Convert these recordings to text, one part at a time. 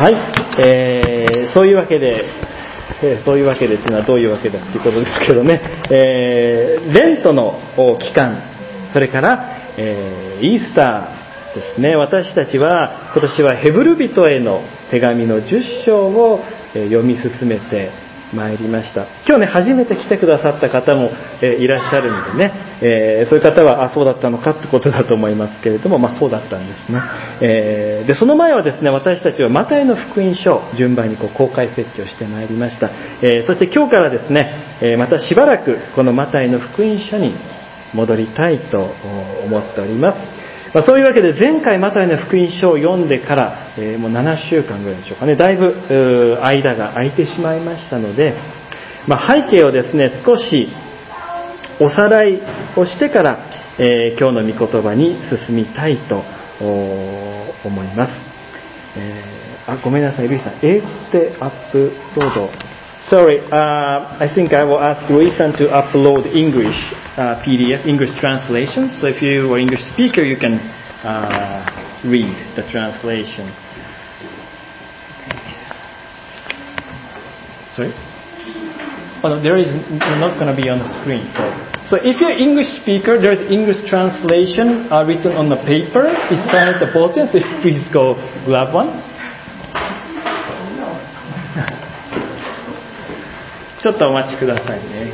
はい、そういうわけでっていうのはどういうわけだっていうことですけどね、レントの期間、それから、イースターですね。私たちは今年はヘブル人への手紙の10章を読み進めてまいりました。今日ね、初めて来てくださった方もいらっしゃるのでね、そういう方はそうだったのかってことだと思いますけれども、そうだったんですね。でその前はですね、私たちはマタイの福音書を順番に公開説教してまいりました。そして今日からですね、またしばらくこのマタイの福音書に戻りたいと思っております。そういうわけで前回マタイの福音書を読んでから、もう7週間ぐらいでしょうかね、だいぶ間が空いてしまいましたので、背景をですね少しおさらいをしてから、今日の御言葉に進みたいと思います。ごめんなさい、ルイさん、英語でアップロード。Sorry, I think I will ask Rui-san to upload English PDF, English translation. So if you are English speaker, you can read the translation. Sorry? Oh, no, there is not going to be on the screen. So if you're English speaker, there is English translation written on the paper beside the button. So please go grab one. ちょっとお待ちくださいね。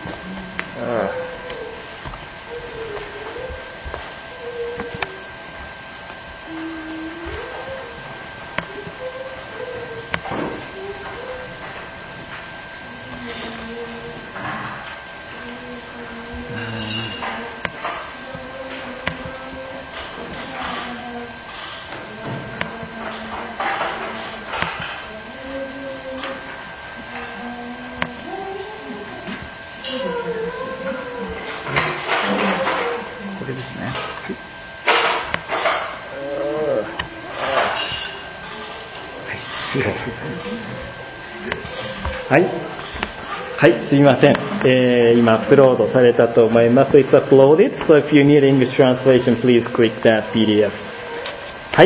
はい、すみません、今アップロードされたと思います。It's uploaded, so if you need English translation, please click that PDF. はい、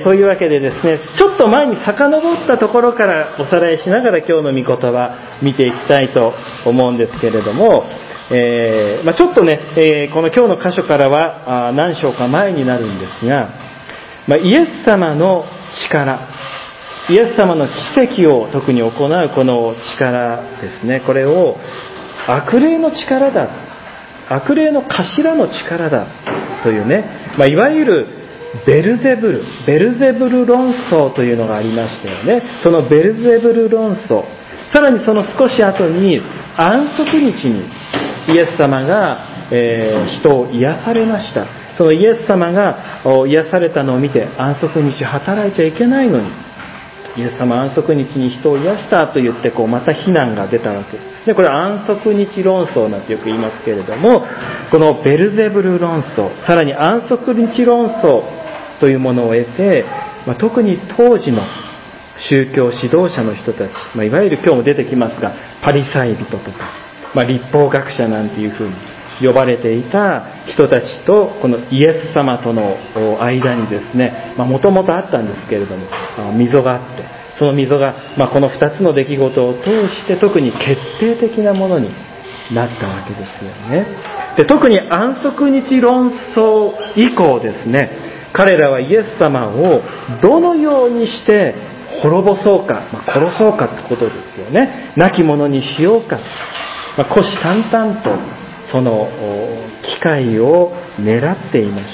そういうわけでですね、ちょっと前に遡ったところからおさらいしながら今日の御言葉見ていきたいと思うんですけれども、ちょっとね、この今日の箇所からは何章か前になるんですが、イエス様の力、イエス様の奇跡を特に行うこの力ですね、これを悪霊の力だ、悪霊の頭の力だというね、いわゆるベルゼブル論争というのがありましたよね。そのベルゼブル論争、さらにその少し後に安息日にイエス様が、人を癒されました。そのイエス様が癒されたのを見て、安息日働いちゃいけないのにイエス様安息日に人を癒したと言ってまた非難が出たわけですね。これは安息日論争なんてよく言いますけれども、このベルゼブル論争、さらに安息日論争というものを得て、特に当時の宗教指導者の人たち、いわゆる今日も出てきますがパリサイ人とか、立法学者なんていうふうに呼ばれていた人たちとこのイエス様との間にですね、もともとあったんですけれども、溝があって、その溝が、この2つの出来事を通して特に決定的なものになったわけですよね。で、特に安息日論争以降ですね、彼らはイエス様をどのようにして滅ぼそうか、殺そうかってことですよね。亡き者にしようか、虎視眈々とその機会を狙っていました。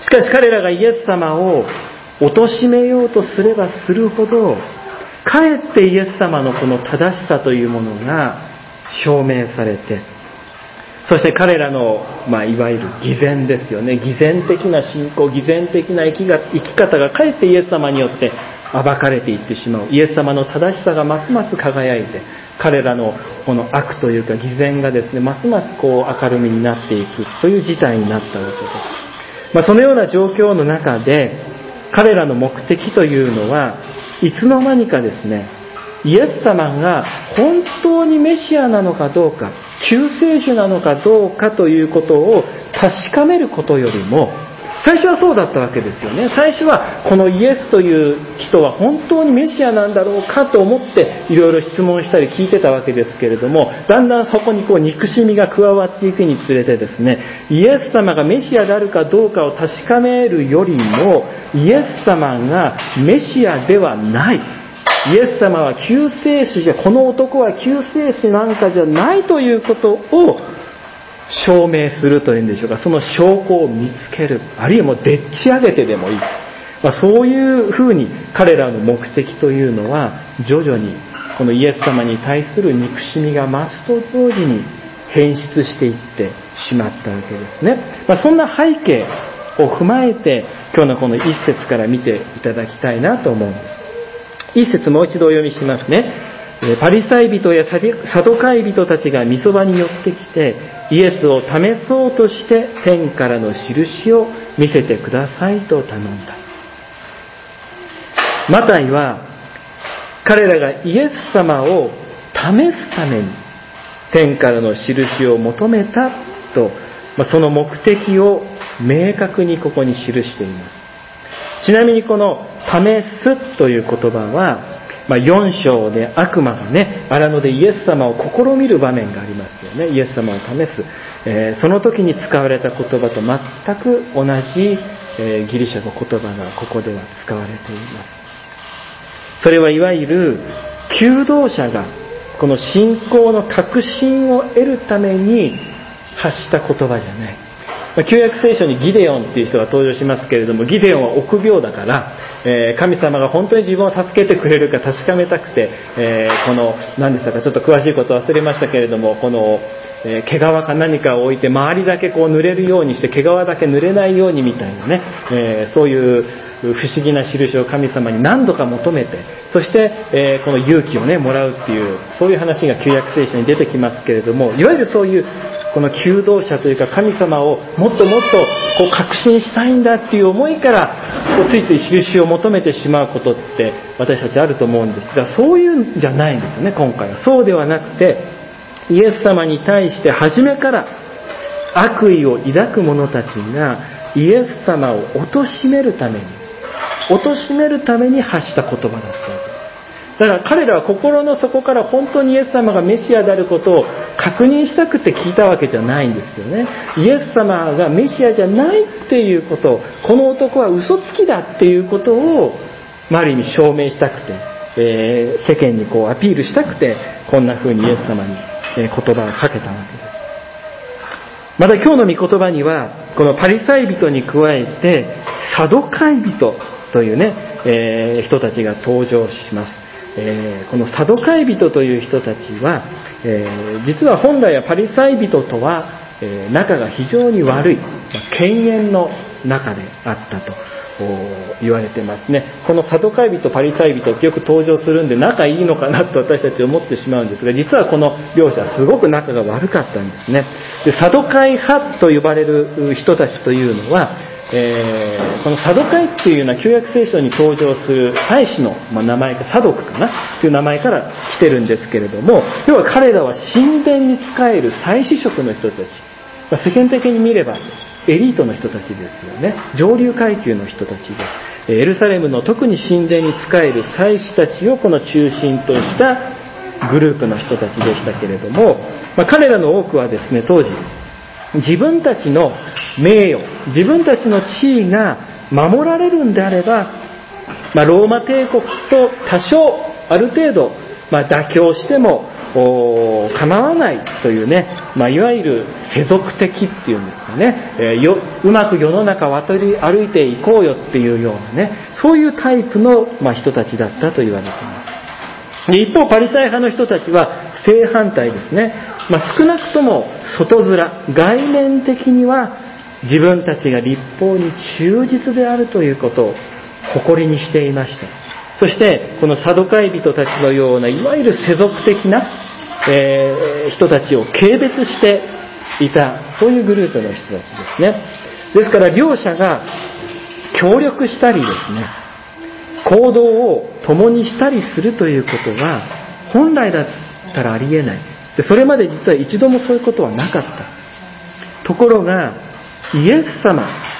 しかし彼らがイエス様を貶めようとすればするほど、かえってイエス様のこの正しさというものが証明されて、そして彼らの、いわゆる偽善ですよね。偽善的な信仰、偽善的な生き方がかえってイエス様によって暴かれていってしまう。イエス様の正しさがますます輝いて、彼らのこの悪というか偽善がですね、ますます明るみになっていくという事態になったわけです。そのような状況の中で、彼らの目的というのは、いつの間にかですね、イエス様が本当にメシアなのかどうか、救世主なのかどうかということを確かめることよりも、 最初はそうだったわけですよね。最初はこのイエスという人は本当にメシアなんだろうかと思っていろいろ質問したり聞いてたわけですけれども、だんだんそこに憎しみが加わっていくにつれてですね、イエス様がメシアであるかどうかを確かめるよりも、イエス様がメシアではない、イエス様は救世主じゃ、この男は救世主なんかじゃないということを証明するというんでしょうか、その証拠を見つける、あるいはもうでっち上げてでもいい、そういうふうに彼らの目的というのは徐々にこのイエス様に対する憎しみが増すと同時に変質していってしまったわけですね。そんな背景を踏まえて今日のこの一節から見ていただきたいなと思うんです。一節もう一度お読みしますね。パリサイ人やサドカイ人たちが御そばに寄ってきて、イエスを試そうとして天からの印を見せてくださいと頼んだ。マタイは彼らがイエス様を試すために天からの印を求めたと、その目的を明確にここに記しています。ちなみにこの試すという言葉は4章で悪魔がね、荒野でイエス様を試みる場面がありますよね。イエス様を試す、その時に使われた言葉と全く同じ、ギリシャの言葉がここでは使われています。それはいわゆる求道者がこの信仰の確信を得るために発した言葉じゃない。旧約聖書にギデオンっていう人が登場しますけれども、ギデオンは臆病だから、神様が本当に自分を助けてくれるか確かめたくて、この何でしたか、ちょっと詳しいこと忘れましたけれども、この毛皮か何かを置いて周りだけこう濡れるようにして毛皮だけ濡れないようにみたいなね、そういう不思議な印を神様に何度か求めて、そして、この勇気をねもらうっていう、そういう話が旧約聖書に出てきますけれども、いわゆるそういうこの求道者というか神様をもっともっとこう確信したいんだっていう思いからこうついつい印を求めてしまうことって私たちあると思うんですが、そういうんじゃないんですよね。今回はそうではなくて、イエス様に対して初めから悪意を抱く者たちがイエス様を貶めるために発した言葉だったわけです。だから彼らは心の底から本当にイエス様がメシアであることを確認したくて聞いたわけじゃないんですよね。イエス様がメシアじゃないっていうことを、この男は嘘つきだっていうことをある意味証明したくて、世間にこうアピールしたくてこんな風にイエス様に言葉をかけたわけです。また今日の御言葉にはこのパリサイ人に加えてサドカイ人というね、人たちが登場します。このサドカイ人という人たちは、実は本来はパリサイ人とは、仲が非常に悪い、犬猿の仲であったと言われてますね。このサドカイ人パリサイ人ってよく登場するんで仲いいのかなと私たち思ってしまうんですが、実はこの両者はすごく仲が悪かったんですね。でサドカイ派と呼ばれる人たちというのは、このサドカイっていうような旧約聖書に登場する祭司の名前がサドクかなという名前から来てるんですけれども、要は彼らは神殿に仕える祭司職の人たち、世間的に見ればエリートの人たちですよね。上流階級の人たちで、エルサレムの特に神殿に仕える祭司たちをこの中心としたグループの人たちでしたけれども、彼らの多くはですね、当時自分たちの名誉、自分たちの地位が守られるんであれば、ローマ帝国と多少ある程度、妥協しても構わないというね、いわゆる世俗的っていうんですかね、うまく世の中を渡り歩いていこうよっていうようなね、そういうタイプの、人たちだったと言われています。一方パリサイ派の人たちは正反対ですね。少なくとも外面、外面的には自分たちが律法に忠実であるということを誇りにしていました。そしてこのサドカイ人たちのようないわゆる世俗的な、人たちを軽蔑していた、そういうグループの人たちですね。ですから両者が協力したりですね、行動を共にしたりするということは本来だったらありえない。でそれまで実は一度もそういうことはなかった。ところがイエス様、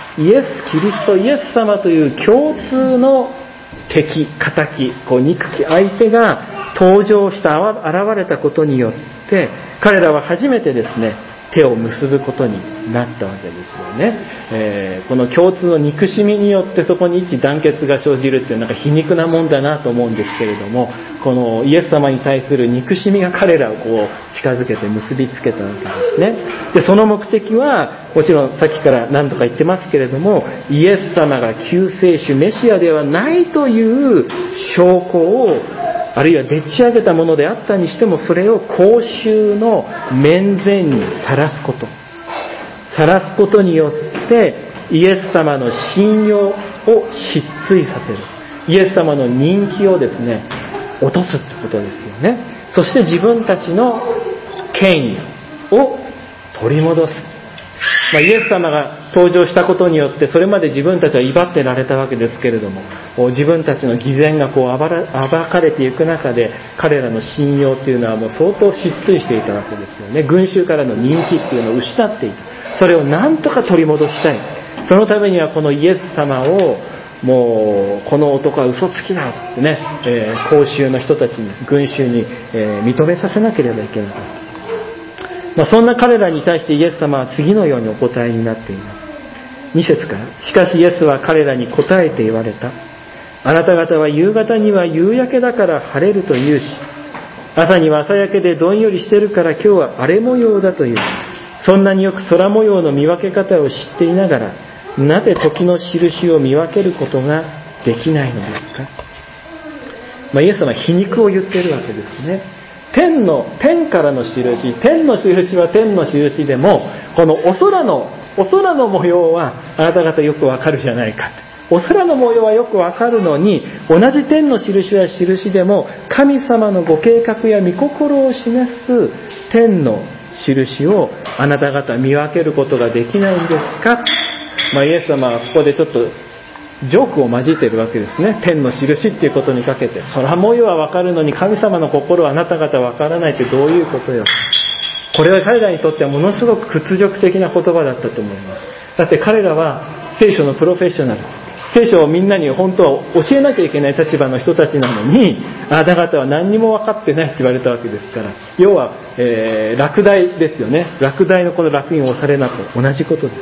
イエス・キリスト、イエス様という共通の敵、敵、憎き相手が登場した、現れたことによって、彼らは初めてですね、手を結ぶことになったわけですよね。この共通の憎しみによってそこに一致団結が生じるっていう皮肉なもんだなと思うんですけれども、このイエス様に対する憎しみが彼らを近づけて結びつけたわけですね。で、その目的はもちろんさっきから何度か言ってますけれども、イエス様が救世主メシアではないという証拠を、あるいはでっち上げたものであったにしても、それを公衆の面前にさらすことによってイエス様の信用を失墜させる、イエス様の人気をですね落とすってことですよね。そして自分たちの権威を取り戻す。イエス様が登場したことによって、それまで自分たちは威張ってられたわけですけれども、自分たちの偽善が暴かれていく中で、彼らの信用というのはもう相当失墜していたわけですよね。群衆からの人気っていうのを失っていた。それを何とか取り戻したい。そのためにはこのイエス様を、もうこの男は嘘つきだってね、公衆の人たちに、群衆に、認めさせなければいけなかった。そんな彼らに対してイエス様は次のようにお答えになっています。2節から、しかしイエスは彼らに答えて言われた。あなた方は夕方には夕焼けだから晴れると言うし、朝には朝焼けでどんよりしてるから今日は荒れ模様だという。そんなによく空模様の見分け方を知っていながら、なぜ時の印を見分けることができないのですか。イエス様は皮肉を言っているわけですね。天からの印、天の印は天の印でも、このお空の模様はあなた方よくわかるじゃないか。お空の模様はよくわかるのに、同じ天の印は印でも、神様のご計画や御心を示す天の印をあなた方見分けることができないんですか。イエス様はここでちょっとジョークを交えているわけですね。天の印っていうことにかけて、空模様はわかるのに神様の心はあなた方わからないってどういうことよ。これは彼らにとってはものすごく屈辱的な言葉だったと思います。だって彼らは聖書のプロフェッショナル、聖書をみんなに本当は教えなきゃいけない立場の人たちなのに、あなた方は何にも分かってないって言われたわけですから、要は、落第ですよね。落第のこの烙印を押されなと同じことです。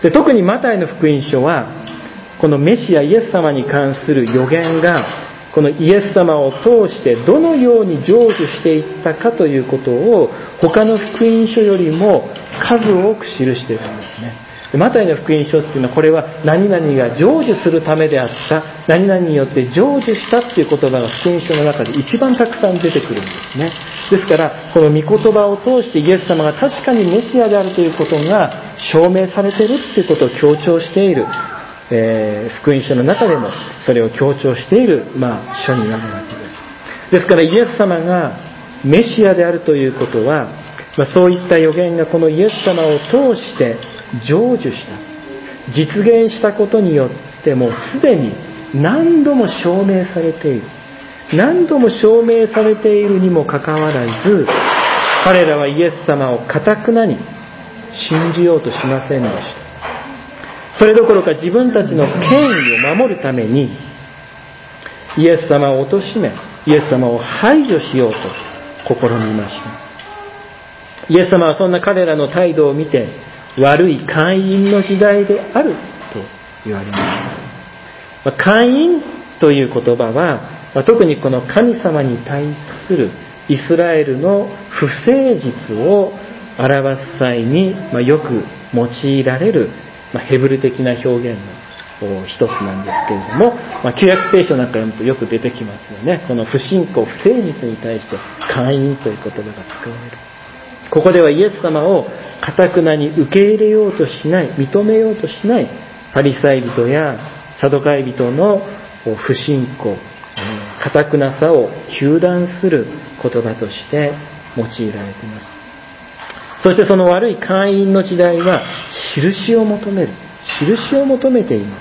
で、特にマタイの福音書はこのメシアイエス様に関する予言が、このイエス様を通してどのように成就していったかということを他の福音書よりも数多く記しているんですね。マタイの福音書っていうのは、これは何々が成就するためであった、何々によって成就したっていう言葉が福音書の中で一番たくさん出てくるんですね。ですからこの御言葉を通してイエス様が確かにメシアであるということが証明されているっていうことを強調している、福音書の中でもそれを強調している、書になるわけです。ですからイエス様がメシアであるということは、そういった予言がこのイエス様を通して成就した、実現したことによってもうすでに何度も証明されている。何度も証明されているにもかかわらず、彼らはイエス様を堅なに信じようとしませんでした。それどころか自分たちの権威を守るためにイエス様を貶め、イエス様を排除しようと試みました。イエス様はそんな彼らの態度を見て、悪い姦淫の時代であると言われました。姦淫という言葉は、特にこの神様に対するイスラエルの不誠実を表す際によく用いられるヘブル的な表現の一つなんですけれども、旧約聖書なんか読むとよく出てきますよね。この不信仰、不誠実に対して姦淫という言葉が使われる。ここではイエス様を堅なに受け入れようとしない、認めようとしないパリサイ人やサドカイ人の不信仰、堅なさを糾弾する言葉として用いられています。そしてその悪い姦淫の時代は印を求めています。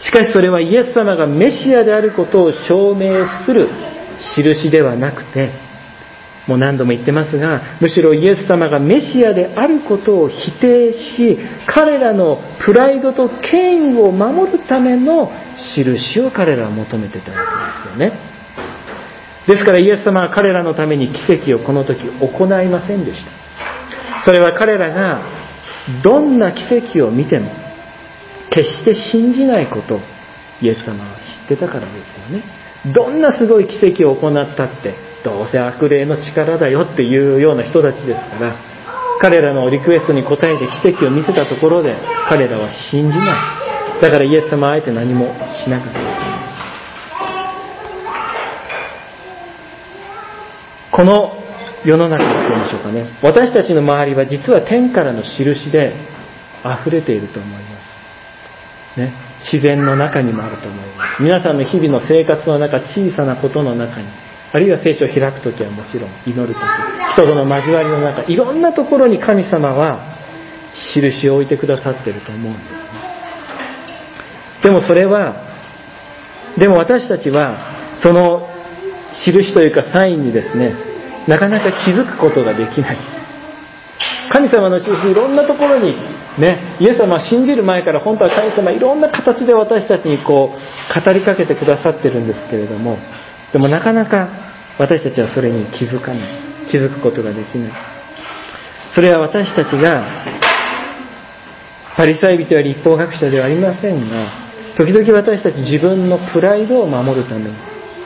しかしそれはイエス様がメシアであることを証明する印ではなくて、 もう何度も言ってますが、むしろイエス様がメシアであることを否定し、彼らのプライドと権威を守るための印を彼らは求めてたわけですよね。ですからイエス様は彼らのために奇跡をこの時行いませんでした。それは彼らがどんな奇跡を見ても決して信じないことをイエス様は知ってたからですよね。どんなすごい奇跡を行ったってどうせ悪霊の力だよっていうような人たちですから、彼らのリクエストに応えて奇跡を見せたところで彼らは信じない。だからイエス様はあえて何もしなかった。この世の中と言いましょうかね、私たちの周りは実は天からの印で溢れていると思いますね。自然の中にもあると思います。皆さんの日々の生活の中、小さなことの中に、あるいは聖書を開くときはもちろん、祈るとき、人との交わりの中、いろんなところに神様は印を置いてくださっていると思うんですね。でも私たちはその印というかサインにですね、なかなか気づくことができない。神様の印、いろんなところにね、イエス様は信じる前から本当は神様いろんな形で私たちに語りかけてくださってるんですけれども、でもなかなか私たちはそれに気づかない、気づくことができない。それは私たちがパリサイ人や律法学者ではありませんが、時々私たち自分のプライドを守るために、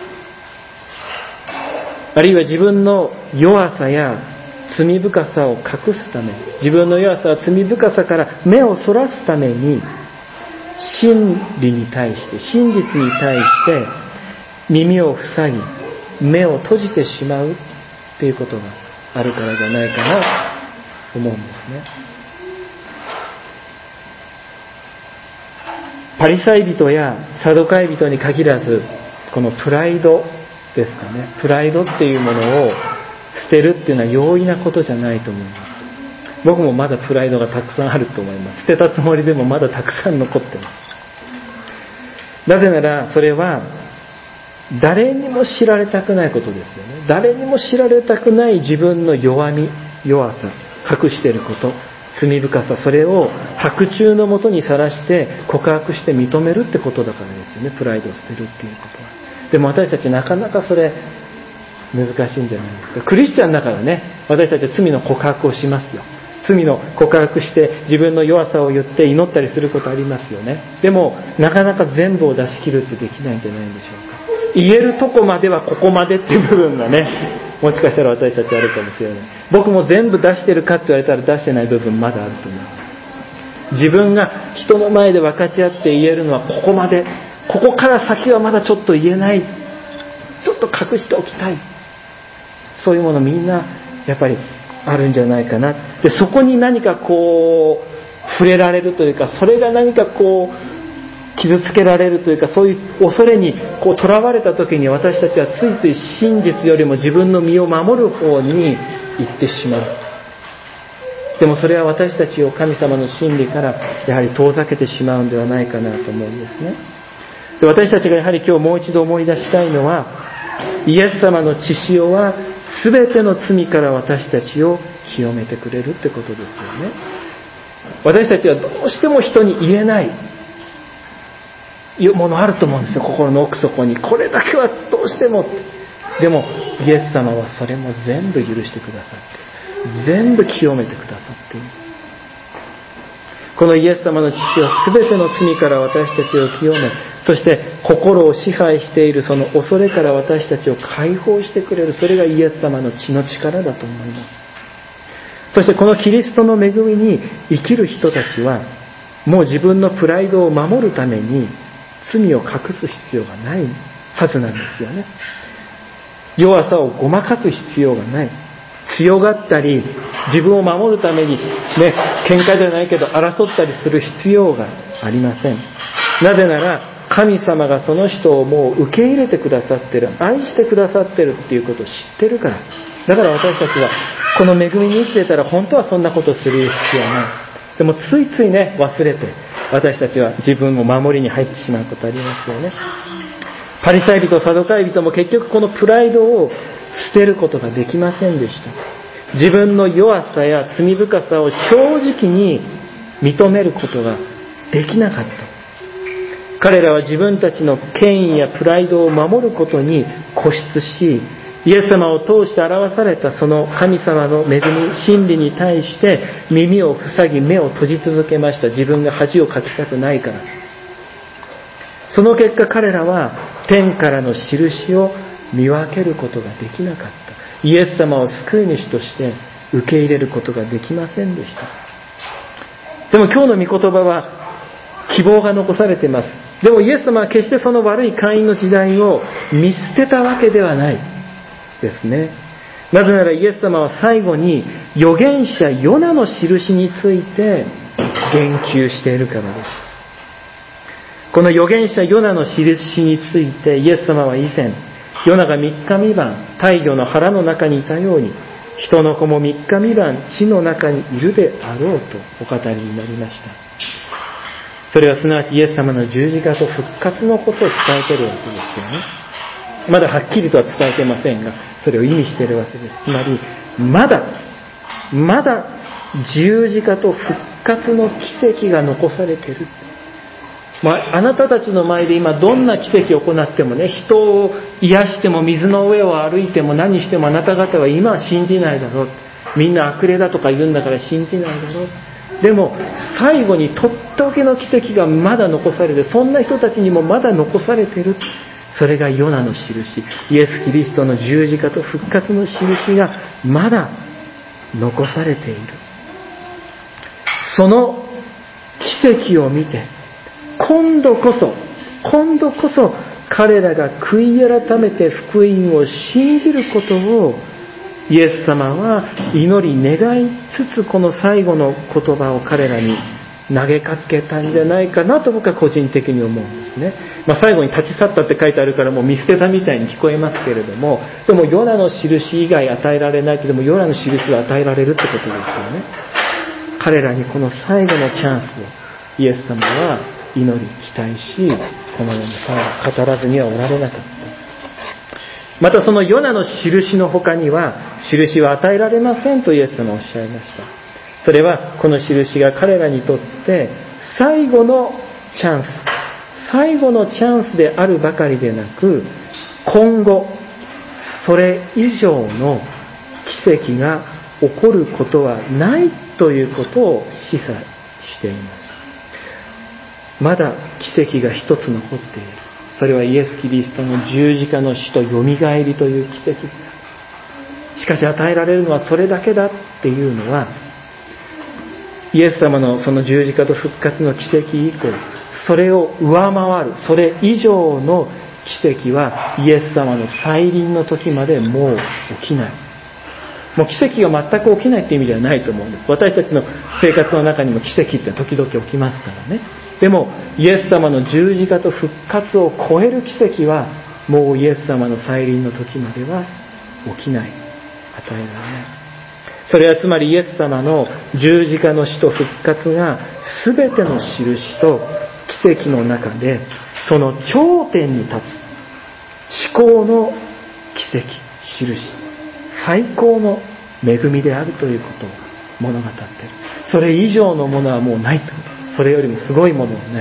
あるいは自分の弱さや罪深さを隠すため、自分の弱さや罪深さから目をそらすために、真理に対して、真実に対して耳を塞ぎ、目を閉じてしまうということがあるからじゃないかなと思うんですね。パリサイ人やサドカイ人に限らず、このプライドですかね、プライドっていうものを捨てるっていうのは容易なことじゃないと思います。僕もまだプライドがたくさんあると思います。捨てたつもりでもまだたくさん残ってます。なぜならそれは誰にも知られたくないことですよね。誰にも知られたくない自分の弱さ、隠していること、罪深さ、それを白昼のもとにさらして告白して認めるってことだからですよね。プライドを捨てるっていうことは。でも私たちなかなかそれ難しいんじゃないですか。クリスチャンだからね、私たちは罪の告白をしますよ。罪の告白して自分の弱さを言って祈ったりすることありますよね。でもなかなか全部を出し切るってできないんじゃないんでしょうか。言えるとこまではここまでっていう部分がね、もしかしたら私たちあるかもしれない。僕も全部出してるかって言われたら出してない部分まだあると思います。自分が人の前で分かち合って言えるのはここまで、ここから先はまだちょっと言えない、ちょっと隠しておきたい、そういうものみんなやっぱりあるんじゃないかな。でそこに何か触れられるというか、それが何か傷つけられるというか、そういう恐れに囚われた時に私たちはついつい真実よりも自分の身を守る方に行ってしまう。でもそれは私たちを神様の真理からやはり遠ざけてしまうんではないかなと思うんですね。で私たちがやはり今日もう一度思い出したいのは、イエス様の血潮は全ての罪から私たちを清めてくれるってことですよね。私たちはどうしても人に言えないものあると思うんですよ。心の奥底にこれだけはどうしても。でもイエス様はそれも全部許してくださって、全部清めてくださっている。このイエス様の血は全ての罪から私たちを清め、そして心を支配しているその恐れから私たちを解放してくれる。それがイエス様の血の力だと思います。そしてこのキリストの恵みに生きる人たちは、もう自分のプライドを守るために罪を隠す必要がないはずなんですよね。弱さをごまかす必要がない。強がったり自分を守るために喧嘩じゃないけど争ったりする必要がありません。なぜなら神様がその人をもう受け入れてくださってる、愛してくださってるっていうことを知ってるから。だから私たちはこの恵みに生きてたら本当はそんなことする必要はない。でもついつい忘れて私たちは自分を守りに入ってしまうことありますよね。パリサイ人、サドカイ人も結局このプライドを捨てることができませんでした。自分の弱さや罪深さを正直に認めることができなかった。彼らは自分たちの権威やプライドを守ることに固執し、イエス様を通して表されたその神様の恵み、真理に対して耳を塞ぎ目を閉じ続けました。自分が恥をかきたくないから。その結果彼らは天からの印を見分けることができなかった。イエス様を救い主として受け入れることができませんでした。でも今日の御言葉は希望が残されています。でもイエス様は決してその悪い会員の時代を見捨てたわけではないですね。なぜならイエス様は最後に預言者ヨナの印について言及しているからです。この預言者ヨナの印についてイエス様は以前、ヨナが3日3晩大魚の腹の中にいたように、人の子も3日3晩地の中にいるであろうとお語りになりました。それはすなわちイエス様の十字架と復活のことを伝えているわけですよね。まだはっきりとは伝えてませんが、それを意味しているわけです。つまりまだ十字架と復活の奇跡が残されている。あなたたちの前で今どんな奇跡を行ってもね、人を癒しても水の上を歩いても何してもあなた方は今は信じないだろう。みんな悪霊だとか言うんだから信じないだろう。でも最後にとっておきの奇跡がまだ残されて、そんな人たちにもまだ残されている。それがヨナの印、イエス・キリストの十字架と復活の印がまだ残されている。その奇跡を見て、今度こそ彼らが悔い改めて福音を信じることをイエス様は祈り願いつつ、この最後の言葉を彼らに投げかけたんじゃないかなと僕は個人的に思うんですね。最後に立ち去ったって書いてあるからもう見捨てたみたいに聞こえますけれども、でもヨナの印以外与えられないけども、ヨナの印が与えられるってことですよね。彼らにこの最後のチャンスをイエス様は祈り期待し、このようにさ語らずにはおられなかった。またそのヨナの印の他には、印は与えられませんとイエス様はおっしゃいました。それはこの印が彼らにとって最後のチャンスであるばかりでなく、今後それ以上の奇跡が起こることはないということを示唆しています。まだ奇跡が一つ残っている。それはイエス・キリストの十字架の死とよみがえりという奇跡である。しかし与えられるのはそれだけだっていうのは、イエス様のその十字架と復活の奇跡以降、それを上回る、それ以上の奇跡はイエス様の再臨の時までもう起きない。もう奇跡が全く起きないって意味ではないと思うんです。私たちの生活の中にも奇跡って時々起きますからね。でもイエス様の十字架と復活を超える奇跡はもうイエス様の再臨の時までは起きない、与えられない。それはつまりイエス様の十字架の死と復活が全ての印と奇跡の中でその頂点に立つ至高の奇跡、印、最高の恵みであるということを物語っている。それ以上のものはもうないということです。それよりもすごいものはない。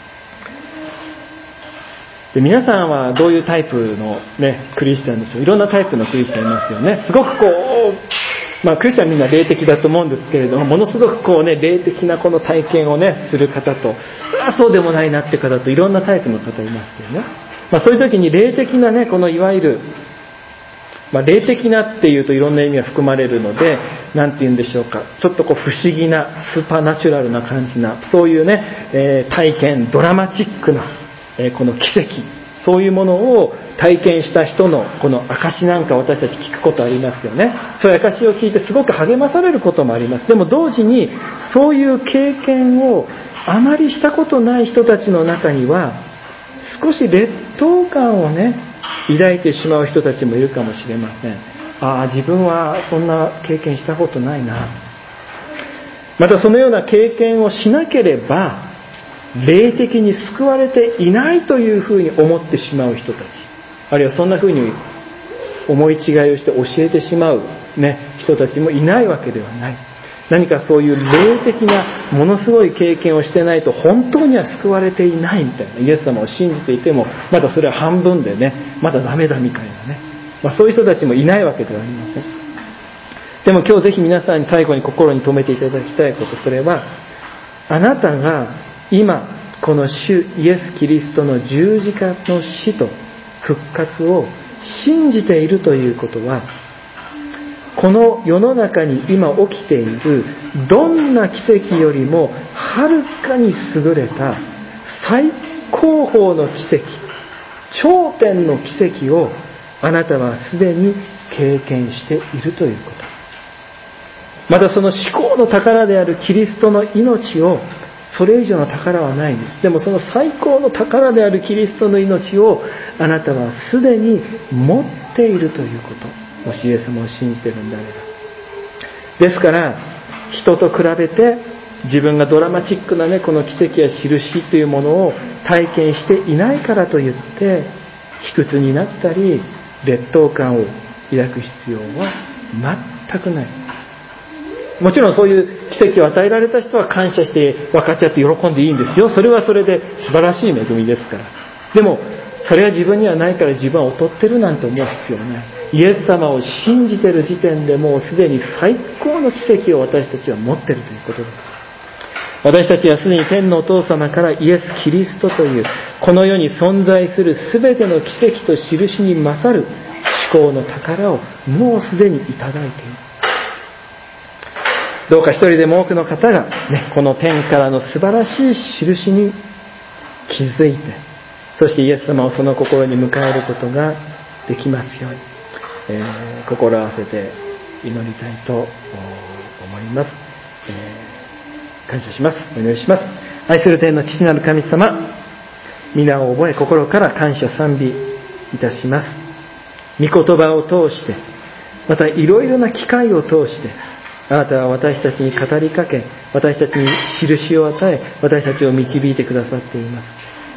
で、皆さんはどういうタイプの、クリスチャンでしょう。いろんなタイプのクリスチャンいますよね。すごくクリスチャンみんな霊的だと思うんですけれども、ものすごく霊的なこの体験をする方と、そうでもないなって方といろんなタイプの方いますよね。そういう時に霊的なこのいわゆる霊的なっていうといろんな意味が含まれるので、なんて言うんでしょうか、ちょっと不思議なスーパーナチュラルな感じな、そういう体験、ドラマチックな、この奇跡、そういうものを体験した人のこの証なんか私たち聞くことありますよね。そういう証を聞いてすごく励まされることもあります。でも同時にそういう経験をあまりしたことない人たちの中には少し劣等感を抱いてしまう人たちもいるかもしれません。自分はそんな経験したことないな。またそのような経験をしなければ霊的に救われていないというふうに思ってしまう人たち、あるいはそんなふうに思い違いをして教えてしまう、人たちもいないわけではない。何かそういう霊的なものすごい経験をしてないと本当には救われていないみたいな、イエス様を信じていてもまだそれは半分でまだダメだみたいなそういう人たちもいないわけではありません。でも今日ぜひ皆さんに最後に心に留めていただきたいこと、それはあなたが今この主イエス・キリストの十字架の死と復活を信じているということは、この世の中に今起きているどんな奇跡よりもはるかに優れた最高峰の奇跡、頂点の奇跡をあなたはすでに経験しているということ。またその至高の宝であるキリストの命を、それ以上の宝はないんです。でもその最高の宝であるキリストの命をあなたはすでに持っているということ。もしイエス様を信じているんであれば。ですから人と比べて自分がドラマチックなこの奇跡や印というものを体験していないからといって卑屈になったり劣等感を抱く必要は全くない。もちろんそういう奇跡を与えられた人は感謝して分かち合って喜んでいいんですよ。それはそれで素晴らしい恵みですから。でもそれは自分にはないから自分は劣ってるなんて思う必要はない。イエス様を信じている時点でもうすでに最高の奇跡を私たちは持っているということです。私たちはすでに天のお父様からイエス・キリストというこの世に存在する全ての奇跡と印に勝る至高の宝をもうすでにいただいている。どうか一人でも多くの方が、この天からの素晴らしい印に気づいて、そしてイエス様をその心に迎えることができますように、心合わせて祈りたいと思います。感謝します。お祈りします。愛する天の父なる神様、皆を覚え心から感謝賛美いたします。御言葉を通して、またいろいろな機会を通して、あなたは私たちに語りかけ、私たちに印を与え、私たちを導いてくださっています。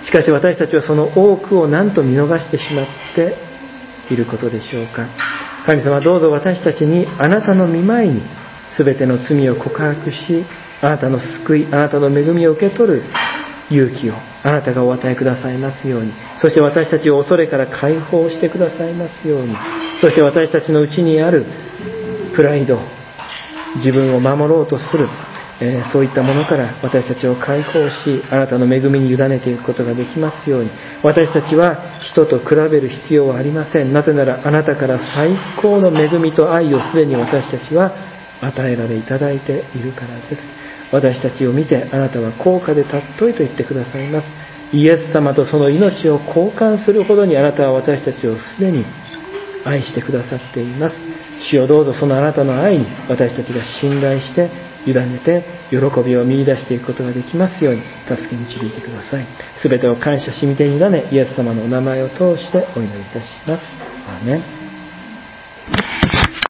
しかし私たちはその多くを何と見逃してしまっていることでしょうか。神様、どうぞ私たちにあなたの御前に全ての罪を告白し、あなたの救い、あなたの恵みを受け取る勇気をあなたがお与えくださいますように、そして私たちを恐れから解放してくださいますように、そして私たちのうちにあるプライド、自分を守ろうとする、そういったものから私たちを解放し、あなたの恵みに委ねていくことができますように。私たちは人と比べる必要はありません。なぜならあなたから最高の恵みと愛をすでに私たちは与えられいただいているからです。私たちを見てあなたは高価で尊いと言ってくださいます。イエス様とその命を交換するほどにあなたは私たちをすでに愛してくださっています。主よ、どうぞそのあなたの愛に私たちが信頼して委ねて喜びを見出していくことができますように助け導いてください。すべてを感謝しみて委ね、イエス様のお名前を通してお祈りいたします。アーメン。